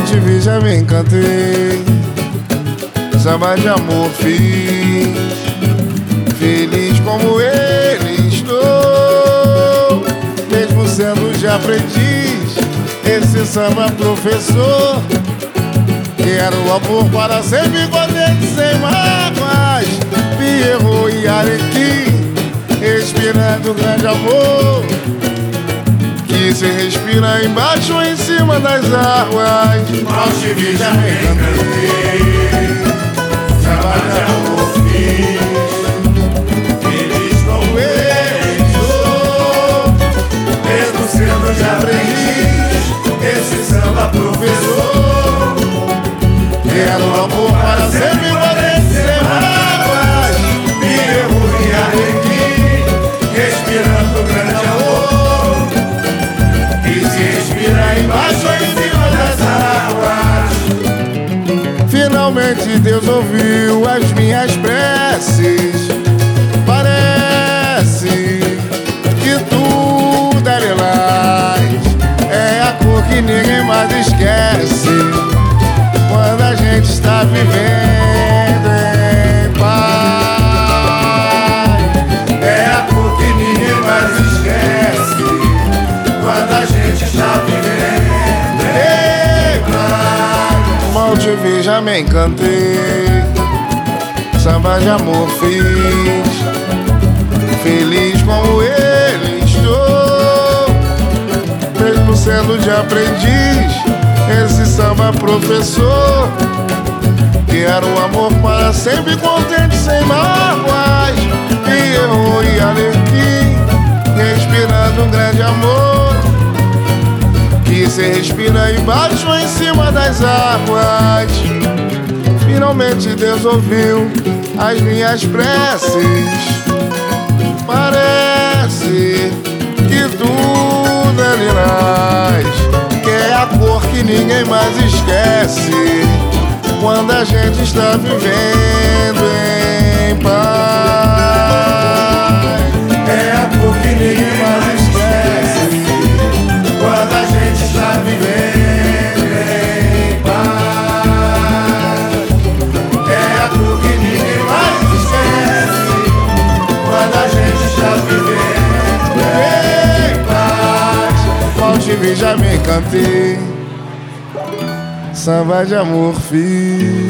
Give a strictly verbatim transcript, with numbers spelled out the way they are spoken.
te vi, já me encantei. Samba de amor fiz, feliz como ele estou. Mesmo sendo já aprendiz, esse samba professor. Quero amor para sempre, contente, sem mágoas. Pierrot e Alecrim, respirando grande amor, que se respira embaixo ou em cima das águas. Mal te vi, já me encantei. Samba de amor fiz, feliz como ele sou. Mesmo sendo já aprendiz, esse samba professor. Quero amor para sempre, contente, sem mágoas. Pierrot e Alecrim, respirando grande amor, que se respira embaixo ou em cima das águas. Finalmente Deus ouviu as minhas preces. Parece que tudo é lilás, é a cor que ninguém mais esquece quando a gente está vivendo em paz. É a cor que ninguém mais esquece quando a gente está vivendo em paz. Mal te vi, já me encantei. Samba de amor fiz, feliz como ele estou. Mesmo sendo de aprendiz, esse samba professor. Quero amor para sempre, contente, sem mágoas. Pierrot e Alecrim, respirando um grande amor, que se respira embaixo ou em cima das águas. Finalmente Deus ouviu as minhas preces. Parece que tudo é lilás, que é a cor que ninguém mais esquece quando a gente está vivendo em paz. É a cor que ninguém mais esquece quando a gente está vivendo em paz. É a cor que ninguém mais esquece quando a gente está vivendo em paz. Mal te vi, já me encantei. Samba de amor fiz.